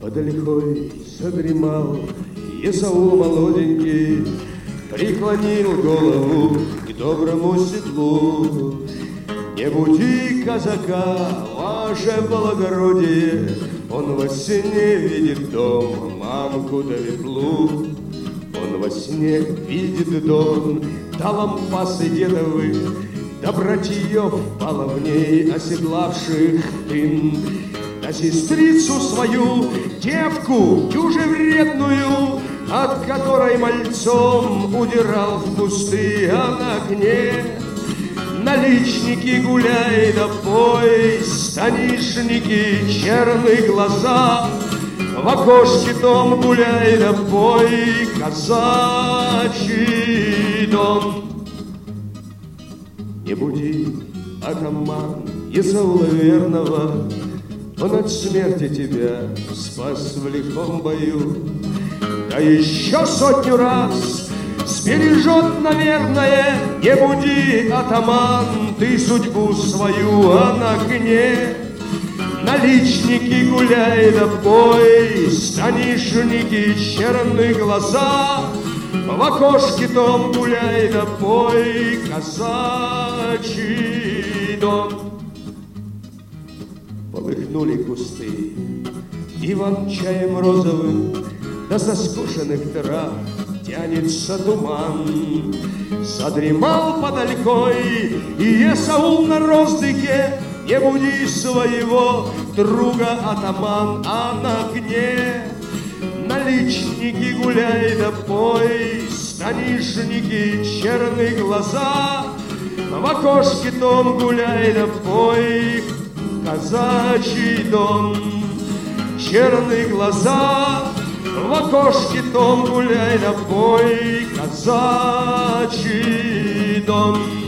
Под ольхой задремал Есаул молоденький, преклонил голову к доброму седлу. Не буди казака, ваше благородие, он во сне видит дом, мамку да ветлу. Он во сне видит дом, да лампасы дедовы, да братьев половней оседлавших тын, да сестрицу свою, девку дюже вредную, от которой мальцом удирал в кусты, а на окне наличники гуляй да пой, станишники черные глаза, в окошке дом гуляй да пой, казачий дом. Не буди, атаман Есаула верного, он от смерти тебя спас в лихом бою. Да еще сотню раз сбережет, наверное, не буди, атаман, ты судьбу свою, а на окне наличники гуляй да пой, станишники черные глаза, в окошке дом гуляй да пой, казачий дом. Полыхнули кусты иван-чаем розовым, да со скошенных трав тянется туман. Задремал под олькой и Есаул на роздыхе, не буди своего друга, атаман, а на окне наличники гуляй да пой, станишники черные глаза, в окошке дом гуляй да пой, казачий дом. Черные глаза, в окошке дом гуляй да пой, казачий дом.